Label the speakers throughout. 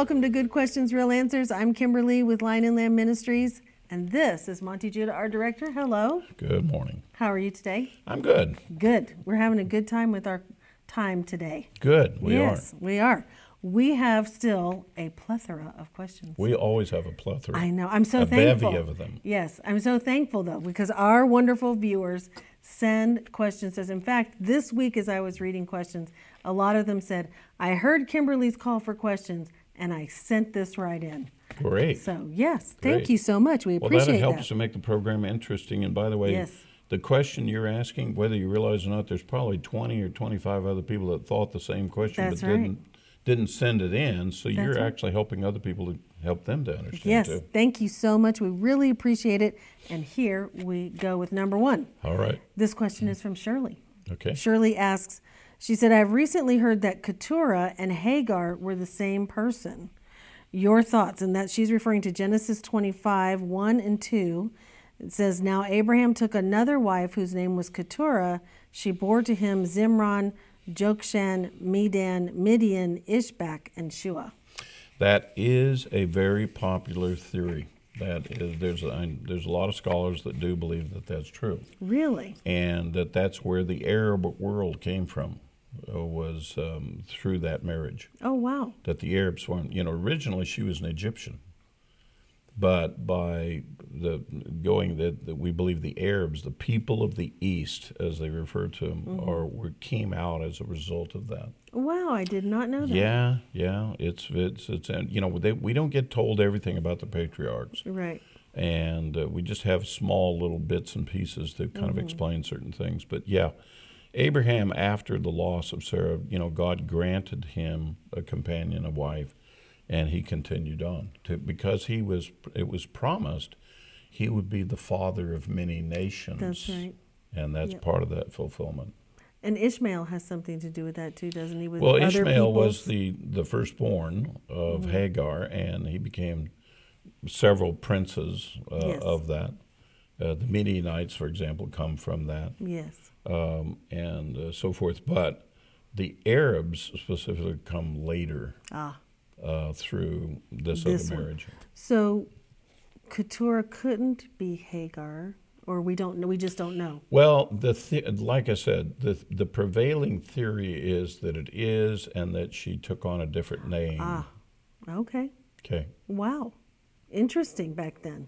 Speaker 1: welcome to Good Questions, Real Answers. I'm Kimberly with Lion and Lamb Ministries, and this is Monty Judah, our director. Hello.
Speaker 2: Good morning.
Speaker 1: How are you today?
Speaker 2: I'm good.
Speaker 1: Good. We're having a good time with our time today.
Speaker 2: Good. We are.
Speaker 1: Yes, we are. We have still a plethora of questions.
Speaker 2: We always have a plethora.
Speaker 1: I know. I'm so
Speaker 2: a
Speaker 1: thankful.
Speaker 2: bevy of them.
Speaker 1: Yes, I'm so thankful, though, because our wonderful viewers send questions. In fact, this week as I was reading questions, a lot of them said, I heard Kimberly's call for questions, and I sent this right in.
Speaker 2: Great.
Speaker 1: So, yes,
Speaker 2: Great.
Speaker 1: thank you so much. We
Speaker 2: Well,
Speaker 1: appreciate
Speaker 2: that helps
Speaker 1: that.
Speaker 2: to make the program interesting. And by the way,
Speaker 1: Yes.
Speaker 2: the question you're asking, whether you realize or not, there's probably 20 or 25 other people that thought the same question
Speaker 1: That's
Speaker 2: but
Speaker 1: right.
Speaker 2: didn't send it in. So
Speaker 1: That's
Speaker 2: you're
Speaker 1: right.
Speaker 2: actually helping other people to help them to understand
Speaker 1: Yes,
Speaker 2: too.
Speaker 1: thank you so much. We really appreciate it. And here we go with number one.
Speaker 2: All right.
Speaker 1: This question is from Shirley.
Speaker 2: Okay.
Speaker 1: Shirley asks, she said, I've recently heard that Keturah and Hagar were the same person. Your thoughts? And that she's referring to Genesis 25, 1 and 2. It says, now Abraham took another wife whose name was Keturah. She bore to him Zimran, Jokshan, Medan, Midian, Ishbak, and Shua.
Speaker 2: That is a very popular theory. That is, there's a lot of scholars that do believe that that's true.
Speaker 1: Really?
Speaker 2: And that's where the Arab world came from, was through that marriage.
Speaker 1: Oh, wow.
Speaker 2: That the Arabs formed. Originally she was an Egyptian, but by that we believe the Arabs, the people of the East, as they refer to them, came out as a result of that.
Speaker 1: Wow, I did not know that.
Speaker 2: Yeah. It's we don't get told everything about the patriarchs.
Speaker 1: Right.
Speaker 2: And we just have small little bits and pieces that kind of explain certain things. But yeah, Abraham, after the loss of Sarah, God granted him a companion, a wife, and he continued on because it was promised he would be the father of many nations.
Speaker 1: That's right.
Speaker 2: And that's part of that fulfillment.
Speaker 1: And Ishmael has something to do with that too, doesn't he? With
Speaker 2: Well,
Speaker 1: other
Speaker 2: Ishmael
Speaker 1: peoples?
Speaker 2: was the firstborn of Hagar, and he became several princes
Speaker 1: Yes.
Speaker 2: of that. The Midianites, for example, come from that,
Speaker 1: Yes.
Speaker 2: and so forth. But the Arabs specifically come later through this other
Speaker 1: one.
Speaker 2: marriage.
Speaker 1: So Keturah couldn't be Hagar, or we don't know. We just don't know.
Speaker 2: Well, like I said, the prevailing theory is that it is, and that she took on a different name.
Speaker 1: Okay.
Speaker 2: Okay.
Speaker 1: Wow. Interesting back then.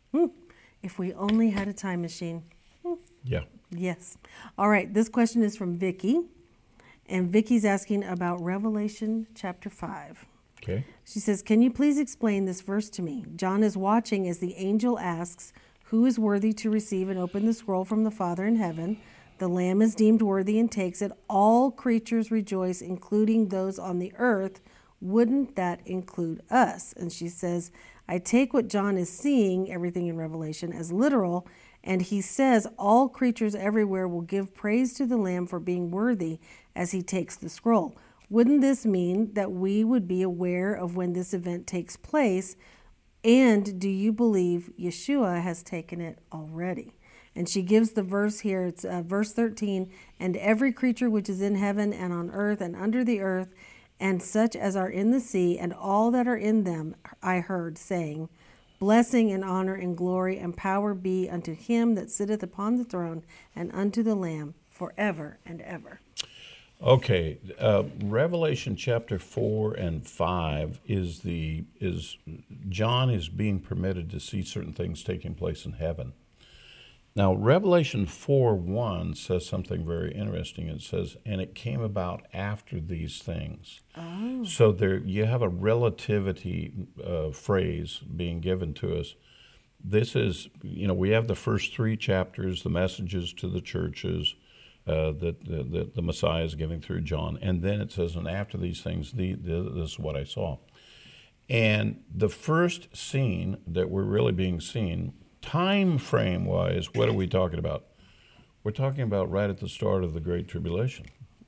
Speaker 1: If we only had a time machine.
Speaker 2: Yeah.
Speaker 1: Yes. All right. This question is from Vicky, and Vicky's asking about Revelation chapter 5.
Speaker 2: Okay.
Speaker 1: She says, can you please explain this verse to me? John is watching as the angel asks, who is worthy to receive and open the scroll from the Father in heaven? The Lamb is deemed worthy and takes it. All creatures rejoice, including those on the earth. Wouldn't that include us? And she says, I take what John is seeing, everything in Revelation, as literal, and he says all creatures everywhere will give praise to the Lamb for being worthy as he takes the scroll. Wouldn't this mean that we would be aware of when this event takes place? And do you believe Yeshua has taken it already? And she gives the verse here. It's verse 13. And every creature which is in heaven and on earth and under the earth, and such as are in the sea, and all that are in them, I heard saying, blessing and honor and glory and power be unto him that sitteth upon the throne and unto the Lamb forever and ever.
Speaker 2: Okay, Revelation chapter 4 and 5 is John is being permitted to see certain things taking place in heaven. Now, Revelation 4:1 says something very interesting. It says, and it came about after these things. Oh. So there you have a relativity phrase being given to us. This is, we have the first 3 chapters, the messages to the churches, that the Messiah is giving through John. And then it says, and after these things, this is what I saw. And the first scene that we're really being seen, time frame wise, what are we talking about? We're talking about right at the start of the Great Tribulation.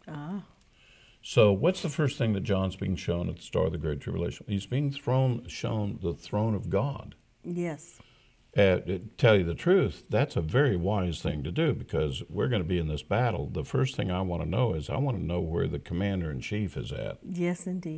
Speaker 2: So what's the first thing that John's being shown at the start of the Great Tribulation? He's being shown the throne of God.
Speaker 1: Yes.
Speaker 2: To tell you the truth, that's a very wise thing to do, because we're going to be in this battle. The first thing I want to know is I want to know where the commander-in-chief is at.
Speaker 1: Yes, indeed.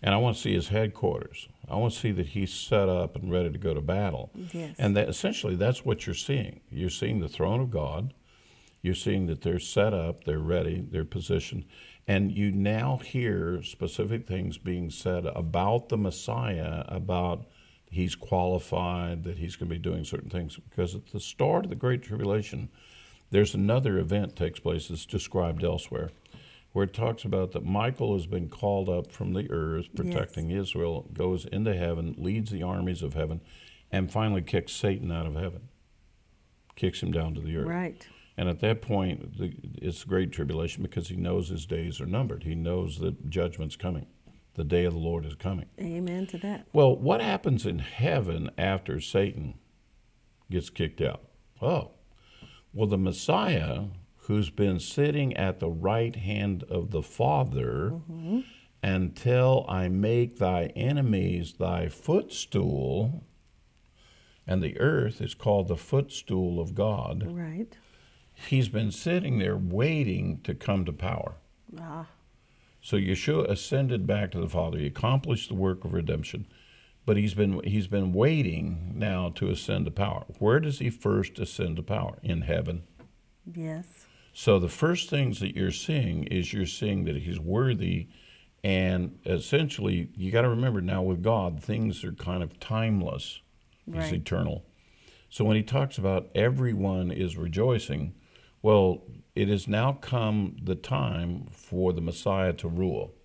Speaker 2: And I want to see his headquarters. I want to see that he's set up and ready to go to battle.
Speaker 1: Yes.
Speaker 2: And that, essentially, that's what you're seeing. You're seeing the throne of God. You're seeing that they're set up, they're ready, they're positioned. And you now hear specific things being said about the Messiah, about he's qualified, that he's going to be doing certain things. Because at the start of the Great Tribulation, there's another event takes place that's described elsewhere, where it talks about that Michael has been called up from the earth, protecting Israel, goes into heaven, leads the armies of heaven, and finally kicks Satan out of heaven, kicks him down to the earth.
Speaker 1: Right.
Speaker 2: And at that point, it's great tribulation because he knows his days are numbered. He knows that judgment's coming. The day of the Lord is coming.
Speaker 1: Amen to that.
Speaker 2: Well, what happens in heaven after Satan gets kicked out? Oh, well, the Messiah, who's been sitting at the right hand of the Father, until I make thy enemies thy footstool, and the earth is called the footstool of God.
Speaker 1: Right.
Speaker 2: He's been sitting there waiting to come to power.
Speaker 1: Ah.
Speaker 2: So Yeshua ascended back to the Father. He accomplished the work of redemption, but he's been waiting now to ascend to power. Where does he first ascend to power? In heaven.
Speaker 1: Yes.
Speaker 2: So the first things that you're seeing that he's worthy, and essentially you got to remember now with God, things are kind of timeless.
Speaker 1: Right.
Speaker 2: He's eternal. So when he talks about everyone is rejoicing, well, it has now come the time for the Messiah to rule.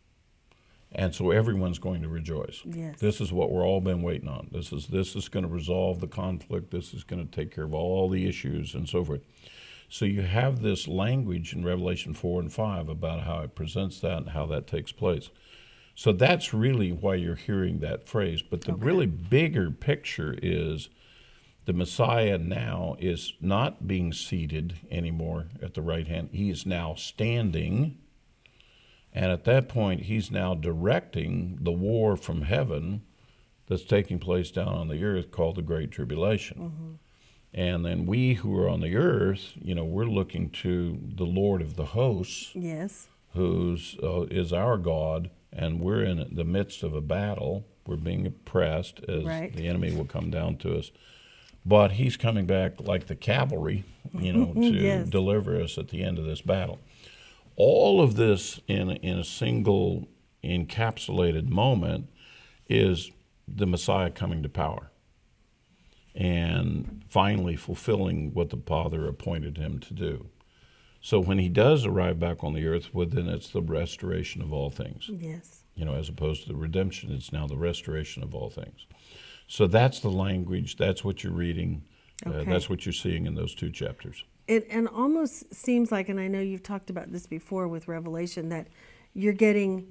Speaker 2: And so everyone's going to rejoice.
Speaker 1: Yes.
Speaker 2: This is what we're all been waiting on. This is going to resolve the conflict. This is going to take care of all the issues and so forth. So you have this language in Revelation 4 and 5 about how it presents that and how that takes place. So that's really why you're hearing that phrase. But the really bigger picture is the Messiah now is not being seated anymore at the right hand. He is now standing. And at that point, he's now directing the war from heaven that's taking place down on the earth called the Great Tribulation. And then we who are on the earth, we're looking to the Lord of the hosts,
Speaker 1: Yes.
Speaker 2: who's is our God, and we're in the midst of a battle. We're being oppressed as the enemy will come down to us. But he's coming back like the cavalry, to deliver us at the end of this battle. All of this in a single encapsulated moment is the Messiah coming to power and finally fulfilling what the Father appointed him to do. So when he does arrive back on the earth, well, then it's the restoration of all things.
Speaker 1: Yes.
Speaker 2: As opposed to the redemption, it's now the restoration of all things. So that's the language, that's what you're reading, that's what you're seeing in those two chapters.
Speaker 1: It almost seems like, and I know you've talked about this before with Revelation, that you're getting,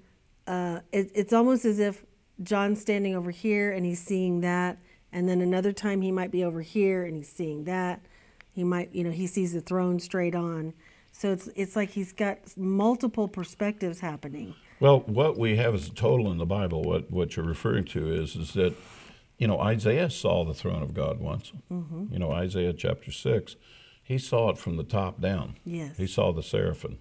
Speaker 1: it's almost as if John's standing over here and he's seeing that, and then another time he might be over here and he's seeing that. He might, he sees the throne straight on. So it's like he's got multiple perspectives happening.
Speaker 2: Well, what we have as a total in the Bible, what you're referring to is that, Isaiah saw the throne of God once. Isaiah chapter 6, he saw it from the top down.
Speaker 1: Yes.
Speaker 2: He saw the seraphim.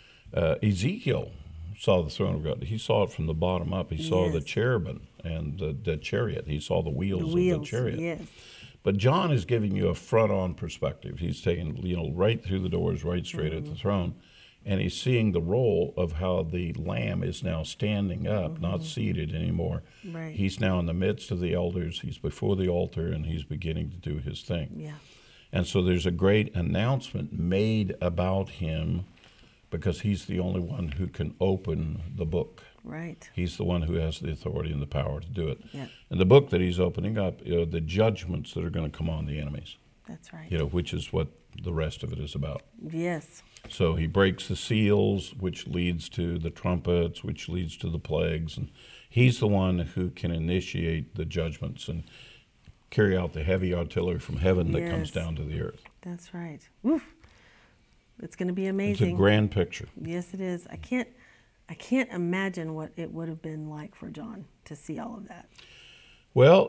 Speaker 2: Ezekiel saw the throne of God. He saw it from the bottom up. He saw the cherubim and the chariot. He saw the wheels of the chariot.
Speaker 1: Yes.
Speaker 2: But John is giving you a front-on perspective. He's taking, right through the doors, right straight at the throne. And he's seeing the role of how the Lamb is now standing up, not seated anymore.
Speaker 1: Right.
Speaker 2: He's now in the midst of the elders. He's before the altar, and he's beginning to do his thing.
Speaker 1: Yeah.
Speaker 2: And so there's a great announcement made about him because he's the only one who can open the book.
Speaker 1: Right.
Speaker 2: He's the one who has the authority and the power to do it.
Speaker 1: Yeah.
Speaker 2: And the book that he's opening up, the judgments that are going to come on the enemies.
Speaker 1: That's right.
Speaker 2: Which is what the rest of it is about.
Speaker 1: Yes.
Speaker 2: So he breaks the seals, which leads to the trumpets, which leads to the plagues. And he's the one who can initiate the judgments and carry out the heavy artillery from heaven that comes down to the earth.
Speaker 1: That's right. Oof. It's going to be amazing.
Speaker 2: It's a grand picture.
Speaker 1: Yes, it is. I can't imagine what it would have been like for John to see all of that.
Speaker 2: Well,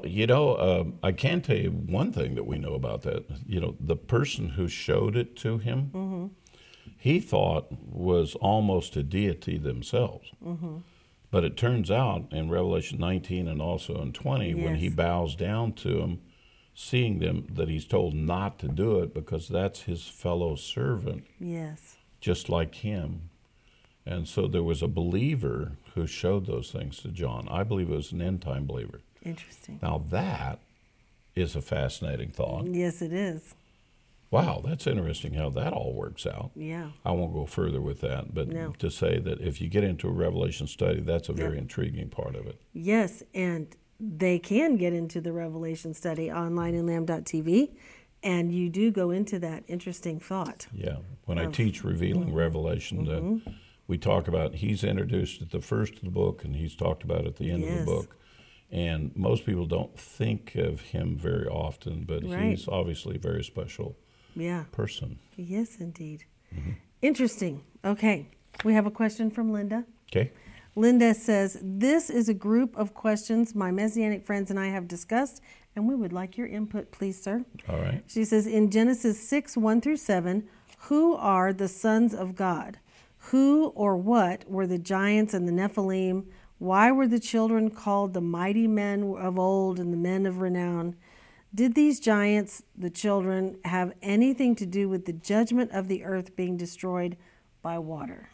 Speaker 2: I can tell you one thing that we know about that. The person who showed it to him, he thought was almost a deity themselves. But it turns out in Revelation 19 and also in 20, when he
Speaker 1: Yes.
Speaker 2: bows down to them, seeing them, that he's told not to do it because that's his fellow servant,
Speaker 1: Yes.
Speaker 2: just like him. And so there was a believer who showed those things to John. I believe it was an end-time believer.
Speaker 1: Interesting.
Speaker 2: Now that is a fascinating thought.
Speaker 1: Yes, it is.
Speaker 2: Wow, that's interesting how that all works out.
Speaker 1: Yeah.
Speaker 2: I won't go further with that, but
Speaker 1: No.
Speaker 2: to say that if you get into a Revelation study, that's a very
Speaker 1: Yep.
Speaker 2: intriguing part of it.
Speaker 1: Yes, and they can get into the Revelation study online in lamb.tv, and you do go into that interesting thought.
Speaker 2: Yeah. When I teach Revealing Revelation, we talk about he's introduced at the first of the book and he's talked about at the end of
Speaker 1: Yes.
Speaker 2: the book. And most people don't think of him very often, but
Speaker 1: Right.
Speaker 2: he's obviously a very special
Speaker 1: Yeah.
Speaker 2: person.
Speaker 1: Yes, indeed. Interesting. Okay. We have a question from Linda.
Speaker 2: Okay?
Speaker 1: Linda says, "This is a group of questions my Messianic friends and I have discussed, and we would like your input, please, sir."
Speaker 2: All right.
Speaker 1: She says, in Genesis 6, 1 through 7, who are the sons of God? Who or what were the giants and the Nephilim? Why were the children called the mighty men of old and the men of renown? Did these giants, the children, have anything to do with the judgment of the earth being destroyed by water?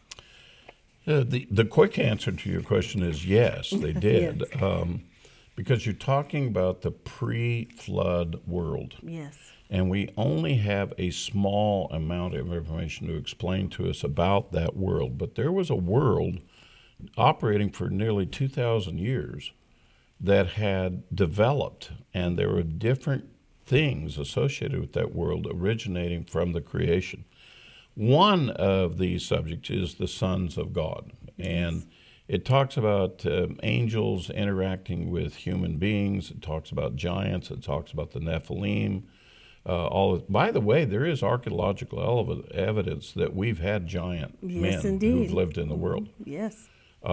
Speaker 2: The quick answer to your question is yes, they did. Because you're talking about the pre-flood world.
Speaker 1: Yes.
Speaker 2: And we only have a small amount of information to explain to us about that world. But there was a world operating for nearly 2,000 years that had developed, and there were different things associated with that world originating from the creation. One of these subjects is the sons of God, and it talks about angels interacting with human beings. It talks about giants. It talks about the Nephilim. By the way, there is archaeological evidence that we've had giant
Speaker 1: Yes,
Speaker 2: men
Speaker 1: indeed.
Speaker 2: who've lived in the world.
Speaker 1: Yes.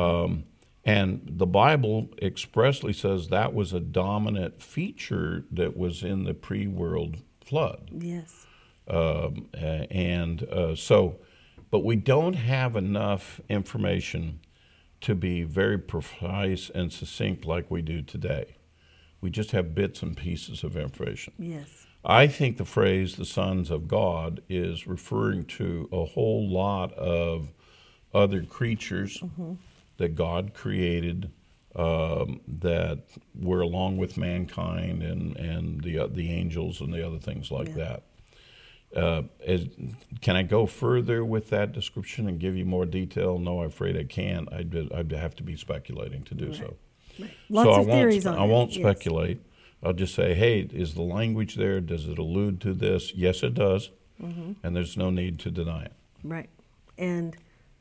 Speaker 2: And the Bible expressly says that was a dominant feature that was in the pre-world flood.
Speaker 1: Yes.
Speaker 2: But we don't have enough information to be very precise and succinct like we do today. We just have bits and pieces of information.
Speaker 1: Yes.
Speaker 2: I think the phrase "the sons of God" is referring to a whole lot of other creatures that God created that were along with mankind and the angels and the other things like that. Can I go further with that description and give you more detail? No, I'm afraid I can't. I'd have to be speculating to do so.
Speaker 1: Right. Lots of theories on it.
Speaker 2: I won't
Speaker 1: Yes.
Speaker 2: speculate. I'll just say, hey, is the language there? Does it allude to this? Yes, it does. And there's no need to deny it.
Speaker 1: Right. And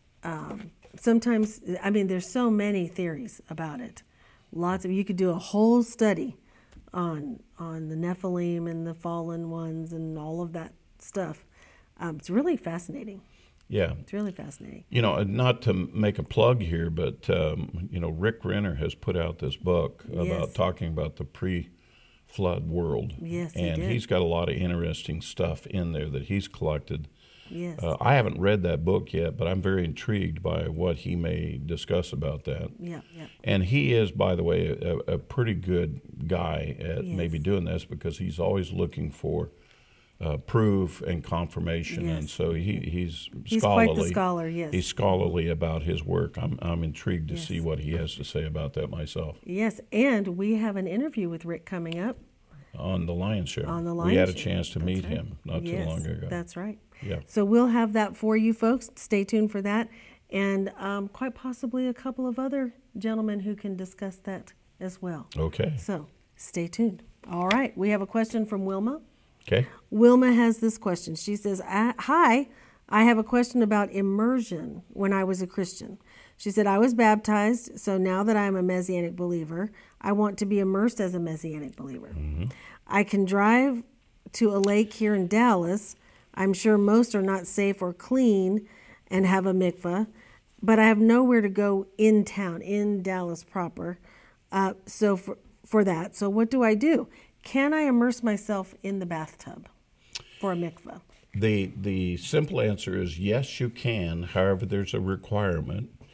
Speaker 1: sometimes, I mean, there's so many theories about it. You could do a whole study on the Nephilim and the fallen ones and all of that stuff. It's really fascinating.
Speaker 2: Yeah.
Speaker 1: It's really fascinating.
Speaker 2: You know, not to make a plug here, but, Rick Renner has put out this book about
Speaker 1: Yes.
Speaker 2: talking about the pre-flood world.
Speaker 1: Yes, he
Speaker 2: and
Speaker 1: did.
Speaker 2: he's got a lot of interesting stuff in there that he's collected.
Speaker 1: Yes.
Speaker 2: I haven't read that book yet, but I'm very intrigued by what he may discuss about that.
Speaker 1: Yeah, yeah.
Speaker 2: And he is, by the way, a pretty good guy at
Speaker 1: Yes.
Speaker 2: maybe doing this because he's always looking for proof and confirmation,
Speaker 1: Yes.
Speaker 2: and so he's
Speaker 1: He's
Speaker 2: scholarly.
Speaker 1: quite the scholar, yes.
Speaker 2: He's scholarly about his work. I'm intrigued to
Speaker 1: Yes.
Speaker 2: see what he has to say about that myself.
Speaker 1: Yes, and we have an interview with Rick coming up.
Speaker 2: On the Lion Show,
Speaker 1: On the
Speaker 2: we
Speaker 1: Lion
Speaker 2: had a
Speaker 1: Show.
Speaker 2: chance to
Speaker 1: That's
Speaker 2: meet
Speaker 1: right.
Speaker 2: him not too
Speaker 1: Yes,
Speaker 2: long ago.
Speaker 1: That's right.
Speaker 2: Yeah.
Speaker 1: So we'll have that for you folks. Stay tuned for that. And quite possibly a couple of other gentlemen who can discuss that as well.
Speaker 2: Okay.
Speaker 1: So stay tuned. All right. We have a question from Wilma.
Speaker 2: Okay.
Speaker 1: Wilma has this question. She says, "Hi, I have a question about immersion when I was a Christian." She said, "I was baptized, so now that I'm a Messianic believer, I want to be immersed as a Messianic believer. I can drive to a lake here in Dallas. I'm sure most are not safe or clean and have a mikveh, but I have nowhere to go in town, in Dallas proper. So for that, so what do I do? Can I immerse myself in the bathtub for a mikveh?"
Speaker 2: The simple answer is yes, you can. However, there's a requirement.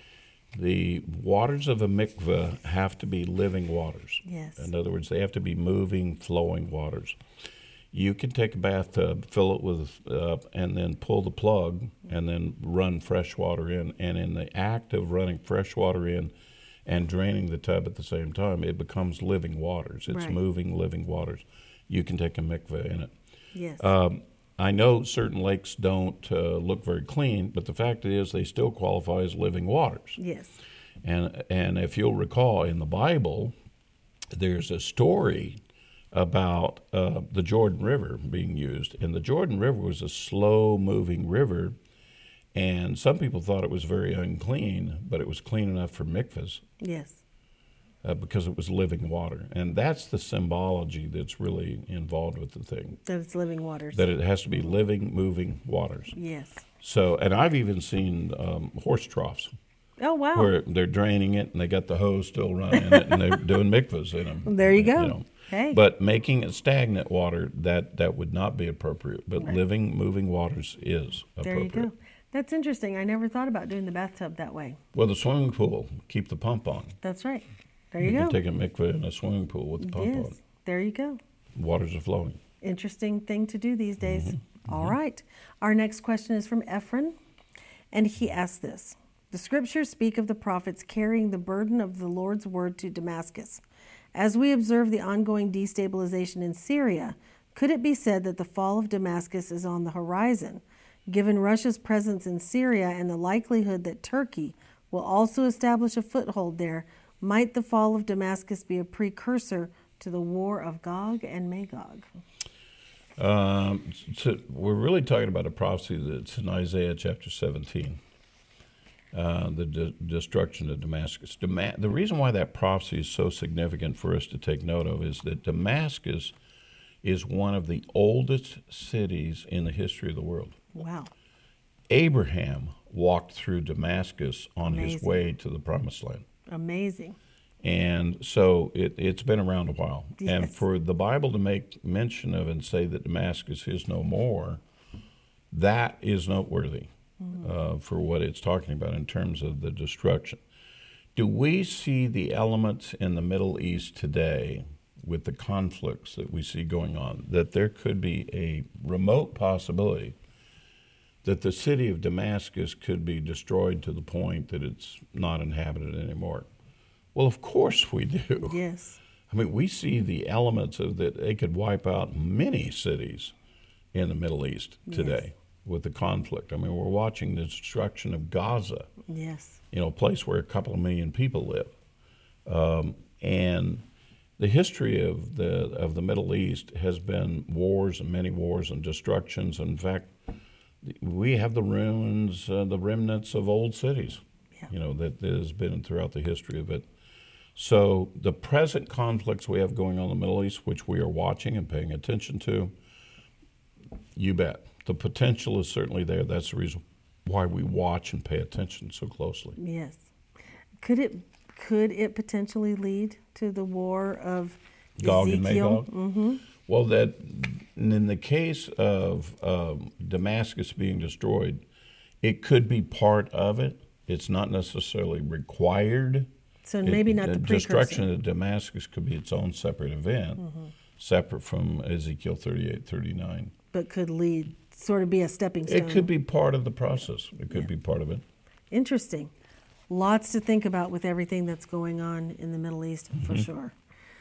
Speaker 2: The waters of a mikveh have to be living waters.
Speaker 1: Yes.
Speaker 2: In other words, they have to be moving, flowing waters. You can take a bathtub, fill it with, and then pull the plug, and then run fresh water in. And in the act of running fresh water in and draining the tub at the same time, it becomes living waters. It's
Speaker 1: Right.
Speaker 2: moving, living waters. You can take a mikveh in it.
Speaker 1: Yes.
Speaker 2: I know certain lakes don't look very clean, but the fact is they still qualify as living waters.
Speaker 1: Yes.
Speaker 2: And if you'll recall in the Bible, there's a story about the Jordan River being used. And the Jordan River was a slow-moving river, and some people thought it was very unclean, but it was clean enough for mikvahs
Speaker 1: Yes.
Speaker 2: because it was living water. And that's the symbology that's really involved with the thing,
Speaker 1: That it's living waters.
Speaker 2: that it has to be living, moving waters.
Speaker 1: Yes.
Speaker 2: So, and I've even seen horse troughs
Speaker 1: Oh, wow.
Speaker 2: where they're draining it and they got the hose still running in it and they're doing mikvahs in them.
Speaker 1: There you go. Hey.
Speaker 2: But making it stagnant water, that would not be appropriate. But
Speaker 1: Right.
Speaker 2: living, moving waters is
Speaker 1: There you
Speaker 2: appropriate.
Speaker 1: go. That's interesting. I never thought about doing the bathtub that way.
Speaker 2: Well, the swimming pool, keep the pump on.
Speaker 1: That's right. There you
Speaker 2: You
Speaker 1: go.
Speaker 2: can take a mikvah in a swimming pool with the pump on.
Speaker 1: Yes. There you go.
Speaker 2: Waters are flowing.
Speaker 1: Interesting thing to do these days.
Speaker 2: Mm-hmm.
Speaker 1: All right. Our next question is from Ephraim, and he asks this. The scriptures speak of the prophets carrying the burden of the Lord's word to Damascus. As we observe the ongoing destabilization in Syria, could it be said that the fall of Damascus is on the horizon, given Russia's presence in Syria and the likelihood that Turkey will also establish a foothold there? Might the fall of Damascus be a precursor to the war of Gog and Magog?
Speaker 2: So we're really talking about a prophecy that's in Isaiah chapter 17. The destruction of Damascus. The reason why that prophecy is so significant for us to take note of is that Damascus is one of the oldest cities in the history of the world.
Speaker 1: Wow.
Speaker 2: Abraham walked through Damascus on his
Speaker 1: Amazing.
Speaker 2: way to the Promised Land.
Speaker 1: Amazing.
Speaker 2: And so it's been around a while. And
Speaker 1: Yes.
Speaker 2: for the Bible to make mention of and say that Damascus is no more, that is noteworthy for what it's talking about in terms of the destruction. Do we see the elements in the Middle East today with the conflicts that we see going on, that there could be a remote possibility that the city of Damascus could be destroyed to the point that it's not inhabited anymore? Well, of course we do.
Speaker 1: Yes.
Speaker 2: I mean, we see the elements of that. They could wipe out many cities in the Middle East today with the conflict. I mean, we're watching the destruction of Gaza,
Speaker 1: Yes.
Speaker 2: a place where a couple of million people live. And the history of the Middle East has been wars and many wars and destructions. In fact, we have the ruins, the remnants of old cities,
Speaker 1: Yeah.
Speaker 2: that has been throughout the history of it. So the present conflicts we have going on in the Middle East, which we are watching and paying attention to, you bet. The potential is certainly there. That's the reason why we watch and pay attention so closely.
Speaker 1: Yes. Could it potentially lead to the war of
Speaker 2: Gog and
Speaker 1: Ezekiel?
Speaker 2: Magog?
Speaker 1: Mm-hmm.
Speaker 2: Well, that in the case of Damascus being destroyed, it could be part of it. It's not necessarily required.
Speaker 1: So maybe not the precursor.
Speaker 2: Destruction of Damascus could be its own separate event, separate from Ezekiel 38, 39.
Speaker 1: But could sort of be a stepping stone.
Speaker 2: It could be part of the process. It could be part of it.
Speaker 1: Interesting. Lots to think about with everything that's going on in the Middle East, for sure.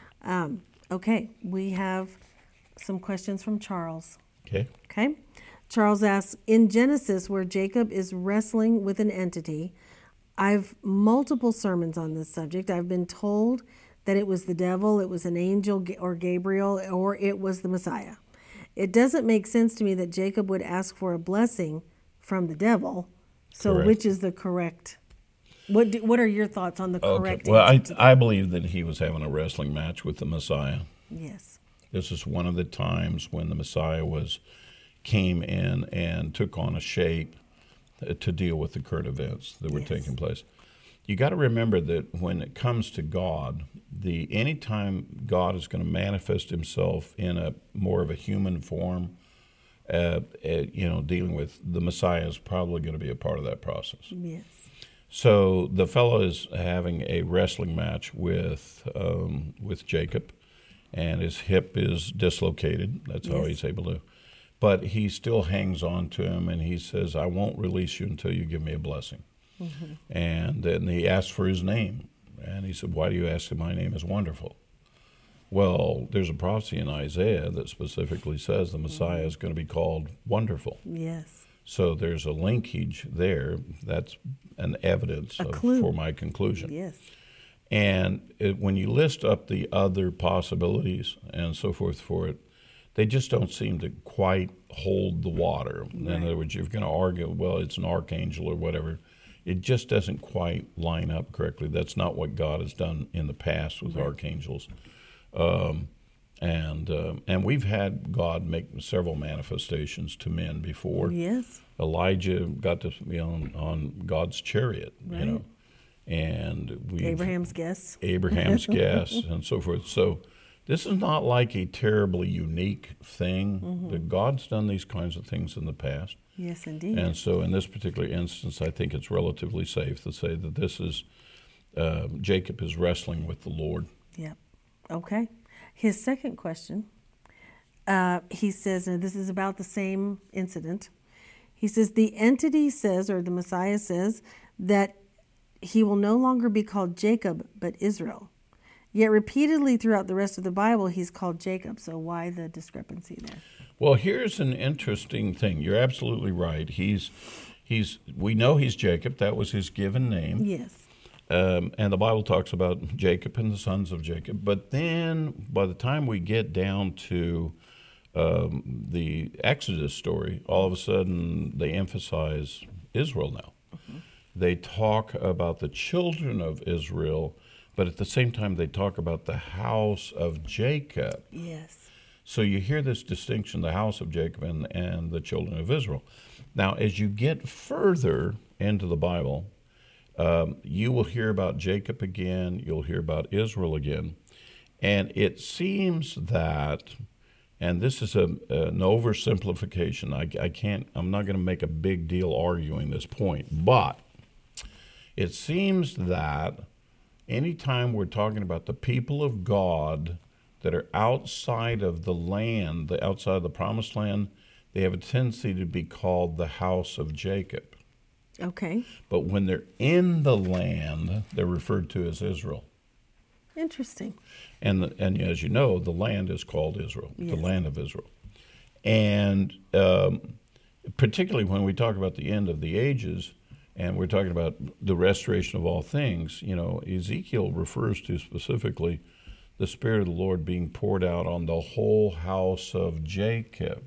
Speaker 1: Okay, we have some questions from Charles. Okay. Charles asks, in Genesis, where Jacob is wrestling with an entity, I've multiple sermons on this subject. I've been told that it was the devil, it was an angel or Gabriel, or it was the Messiah. It doesn't make sense to me that Jacob would ask for a blessing from the devil. So
Speaker 2: Correct.
Speaker 1: which is the correct? What are your thoughts on the correct
Speaker 2: Well,
Speaker 1: answer?
Speaker 2: I believe that he was having a wrestling match with the Messiah.
Speaker 1: Yes.
Speaker 2: This is one of the times when the Messiah came in and took on a shape to deal with the current events that were taking place. You got to remember that when it comes to God, anytime God is going to manifest himself in a more of a human form, dealing with the Messiah is probably going to be a part of that process.
Speaker 1: Yes.
Speaker 2: So the fellow is having a wrestling match with Jacob, and his hip is dislocated. That's how
Speaker 1: Yes.
Speaker 2: he's able to. But he still hangs on to him, and he says, "I won't release you until you give me a blessing." And then he asked for his name, and he said, "Why do you ask him? My name is Wonderful." Well, there's a prophecy in Isaiah that specifically says the Messiah is going to be called Wonderful.
Speaker 1: Yes.
Speaker 2: So there's a linkage there. That's an evidence
Speaker 1: clue.
Speaker 2: for my conclusion.
Speaker 1: Yes.
Speaker 2: And when you list up the other possibilities and so forth for it, they just don't seem to quite hold the water. In other words, you're going to argue, well, it's an archangel or whatever. It just doesn't quite line up correctly. That's not what God has done in the past with archangels. And we've had God make several manifestations to men before.
Speaker 1: Yes.
Speaker 2: Elijah got to be on God's chariot,
Speaker 1: Right.
Speaker 2: you know, and we
Speaker 1: Abraham's guess.
Speaker 2: Abraham's guess and so forth. So this is not like a terribly unique thing. That God's done these kinds of things in the past.
Speaker 1: Yes, indeed.
Speaker 2: And so in this particular instance, I think it's relatively safe to say that this is Jacob is wrestling with the Lord.
Speaker 1: Yep. Okay. His second question, he says, and this is about the same incident. He says, the entity says, or the Messiah says, that he will no longer be called Jacob, but Israel. Yet repeatedly throughout the rest of the Bible, he's called Jacob. So why the discrepancy there?
Speaker 2: Well, here's an interesting thing. You're absolutely right. We know he's Jacob. That was his given name.
Speaker 1: Yes.
Speaker 2: And the Bible talks about Jacob and the sons of Jacob. But then by the time we get down to the Exodus story, all of a sudden they emphasize Israel now. They talk about the children of Israel, but at the same time they talk about the house of Jacob.
Speaker 1: Yes.
Speaker 2: So you hear this distinction, the house of Jacob and the children of Israel. Now, as you get further into the Bible, you will hear about Jacob again, you'll hear about Israel again. And it seems that, and this is an oversimplification, I'm not going to make a big deal arguing this point, but it seems that anytime we're talking about the people of God that are outside of the land, outside of the promised land, they have a tendency to be called the house of Jacob.
Speaker 1: Okay.
Speaker 2: But when they're in the land, they're referred to as Israel.
Speaker 1: Interesting.
Speaker 2: And as you know, the land is called Israel,
Speaker 1: Yes.
Speaker 2: the land of Israel. And particularly when we talk about the end of the ages, and we're talking about the restoration of all things, you know, Ezekiel refers to specifically the Spirit of the Lord being poured out on the whole house of Jacob.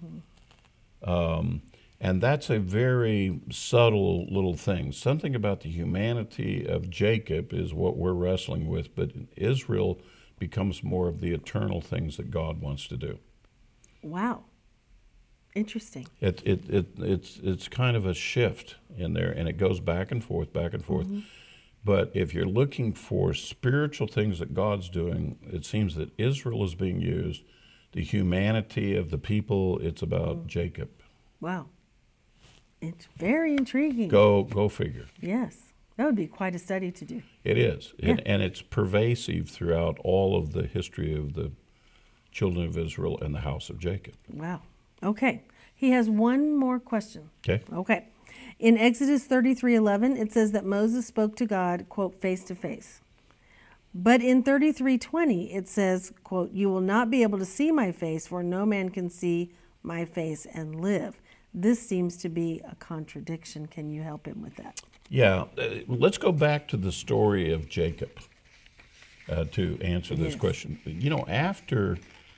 Speaker 2: And that's a very subtle little thing. Something about the humanity of Jacob is what we're wrestling with, but Israel becomes more of the eternal things that God wants to do.
Speaker 1: Wow. Interesting.
Speaker 2: It's kind of a shift in there, and it goes back and forth, back and forth. But if you're looking for spiritual things that God's doing, it seems that Israel is being used. The humanity of the people, it's about Jacob.
Speaker 1: Wow. It's very intriguing.
Speaker 2: Go figure.
Speaker 1: Yes. That would be quite a study to do.
Speaker 2: It is.
Speaker 1: Yeah.
Speaker 2: And it's pervasive throughout all of the history of the children of Israel and the house of Jacob.
Speaker 1: Wow. Okay. He has one more question.
Speaker 2: Okay?
Speaker 1: Okay. In Exodus 33:11, it says that Moses spoke to God, quote, face to face. But in 33:20, it says, quote, you will not be able to see my face, for no man can see my face and live. This seems to be a contradiction. Can you help him with that?
Speaker 2: Yeah. Let's go back to the story of Jacob to answer this
Speaker 1: Yes.
Speaker 2: question. You know, after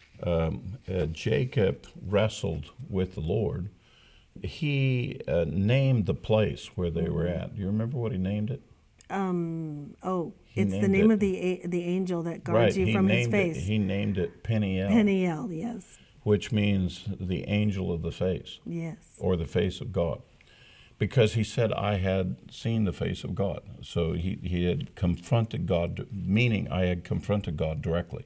Speaker 2: Jacob wrestled with the Lord, he named the place where they were at. Do you remember what he named it?
Speaker 1: It's the
Speaker 2: named
Speaker 1: name
Speaker 2: it-
Speaker 1: of the angel that guards you from his face.
Speaker 2: He named it Peniel,
Speaker 1: Peniel, yes.
Speaker 2: which means the angel of the face,
Speaker 1: Yes.
Speaker 2: or the face of God. Because he said, I had seen the face of God. So he had confronted God, meaning I had confronted God directly.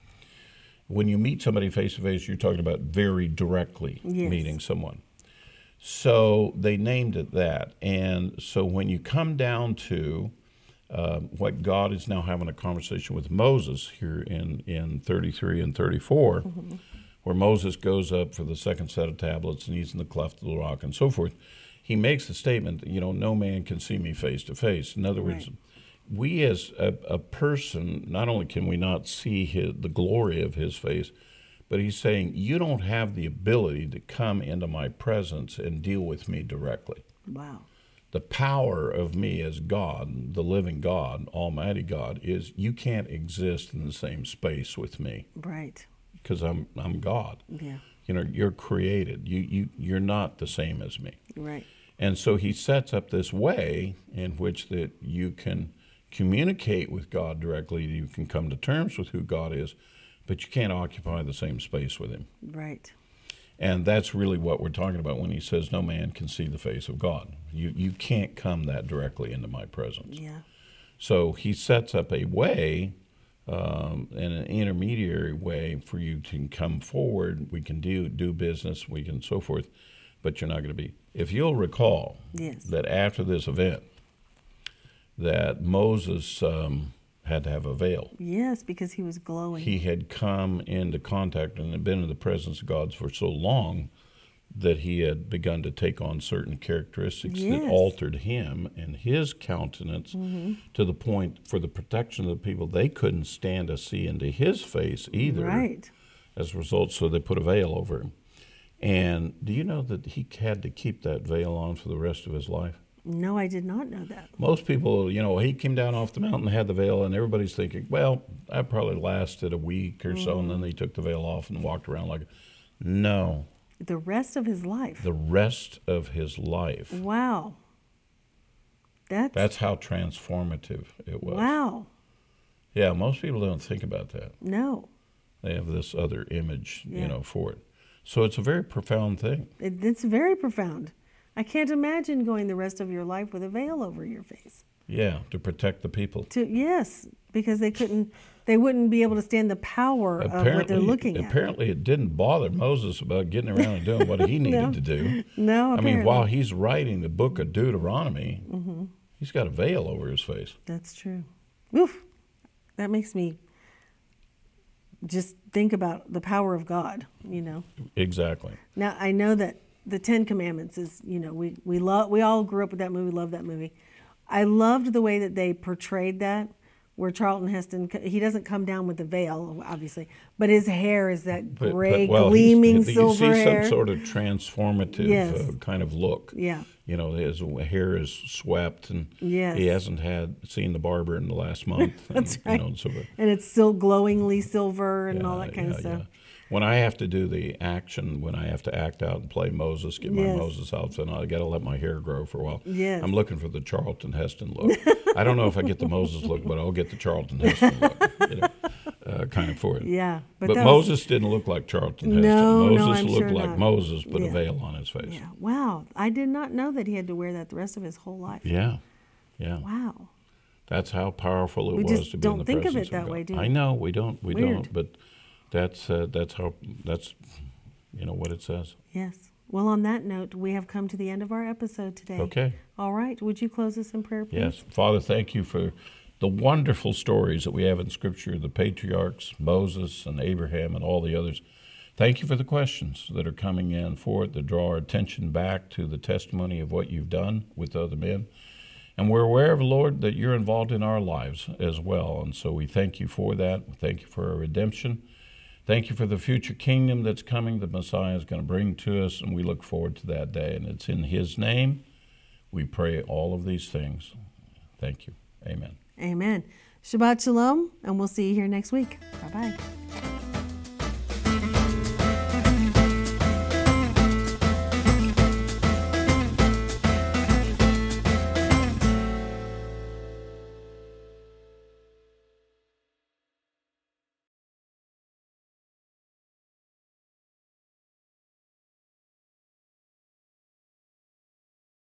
Speaker 2: When you meet somebody face to face, you're talking about very directly
Speaker 1: Yes.
Speaker 2: meeting someone. So they named it that. And so when you come down to what God is now having a conversation with Moses here in 33 and 34, where Moses goes up for the second set of tablets and he's in the cleft of the rock and so forth, he makes the statement, no man can see me face to face. In other words, we as a person, not only can we not see the glory of his face, but he's saying, you don't have the ability to come into my presence and deal with me directly.
Speaker 1: Wow.
Speaker 2: The power of me as God, the living God, Almighty God, is you can't exist in the same space with me.
Speaker 1: Right.
Speaker 2: Because I'm God.
Speaker 1: Yeah.
Speaker 2: You're created. You're not the same as me.
Speaker 1: Right.
Speaker 2: And so he sets up this way in which that you can communicate with God directly. You can come to terms with who God is, but you can't occupy the same space with him.
Speaker 1: Right.
Speaker 2: And that's really what we're talking about when he says no man can see the face of God. You can't come that directly into my presence.
Speaker 1: Yeah.
Speaker 2: So he sets up a way, and an intermediary way for you to come forward. We can do business, we can so forth, but you're not going to be. If you'll recall,
Speaker 1: Yes.
Speaker 2: that after this event, that Moses had to have a veil.
Speaker 1: Yes, because he was glowing.
Speaker 2: He had come into contact and had been in the presence of God for so long that he had begun to take on certain characteristics that altered him and his countenance to the point, for the protection of the people, they couldn't stand to see into his face either.
Speaker 1: Right.
Speaker 2: As a result, so they put a veil over him. And do you know that he had to keep that veil on for the rest of his life?
Speaker 1: No, I did not know that.
Speaker 2: Most people, he came down off the mountain, had the veil, and everybody's thinking, well, that probably lasted a week or so, and then they took the veil off and walked around like, no.
Speaker 1: The rest of his life.
Speaker 2: The rest of his life.
Speaker 1: Wow.
Speaker 2: That's how transformative it was.
Speaker 1: Wow.
Speaker 2: Yeah, most people don't think about that.
Speaker 1: No.
Speaker 2: They have this other image, for it. So it's a very profound thing.
Speaker 1: It's very profound. I can't imagine going the rest of your life with a veil over your face.
Speaker 2: Yeah, to protect the people.
Speaker 1: Yes, because they wouldn't be able to stand the power of what they're looking at.
Speaker 2: Apparently it didn't bother Moses about getting around and doing what he needed to do.
Speaker 1: No, apparently.
Speaker 2: I mean, while he's writing the book of Deuteronomy, he's got a veil over his face.
Speaker 1: That's true. Oof. That makes me just think about the power of God,
Speaker 2: Exactly.
Speaker 1: Now, I know that the Ten Commandments is, we all grew up with that movie, love that movie. I loved the way that they portrayed that, where Charlton Heston, he doesn't come down with the veil, obviously, but his hair is that gray, gleaming silver hair.
Speaker 2: You see some sort of transformative kind of look.
Speaker 1: Yeah.
Speaker 2: His hair is swept, and he hasn't seen the barber in the last month.
Speaker 1: That's
Speaker 2: and,
Speaker 1: right.
Speaker 2: So
Speaker 1: and it's still glowingly silver and all that kind of stuff.
Speaker 2: Yeah. When I have to do the action, when I have to act out and play Moses, get my Moses outfit on, I got to let my hair grow for a while.
Speaker 1: Yes.
Speaker 2: I'm looking for the Charlton Heston look. I don't know if I get the Moses look, but I'll get the Charlton Heston look, kind of for it.
Speaker 1: Yeah.
Speaker 2: But Moses didn't look like Charlton Heston. Moses
Speaker 1: I'm
Speaker 2: looked
Speaker 1: sure
Speaker 2: like
Speaker 1: not.
Speaker 2: Moses, but a veil on his face.
Speaker 1: Yeah. Wow. I did not know that he had to wear that the rest of his whole life.
Speaker 2: Yeah. Yeah.
Speaker 1: Wow.
Speaker 2: That's how powerful it
Speaker 1: We
Speaker 2: was
Speaker 1: just
Speaker 2: to be in the
Speaker 1: don't
Speaker 2: presence
Speaker 1: think of it that
Speaker 2: God.
Speaker 1: way, do we?
Speaker 2: I know we don't,
Speaker 1: Weird.
Speaker 2: but that's what it says.
Speaker 1: Yes. Well, on that note, we have come to the end of our episode today.
Speaker 2: Okay.
Speaker 1: All right. Would you close us in prayer, please?
Speaker 2: Yes. Father, thank you for the wonderful stories that we have in Scripture, the patriarchs, Moses and Abraham and all the others. Thank you for the questions that are coming in for it that draw our attention back to the testimony of what you've done with other men. And we're aware of, Lord, that you're involved in our lives as well. And so we thank you for that. We thank you for our redemption. Thank you for the future kingdom that's coming, that Messiah is going to bring to us, and we look forward to that day. And it's in his name we pray all of these things. Thank you. Amen.
Speaker 1: Amen. Shabbat shalom, and we'll see you here next week. Bye-bye.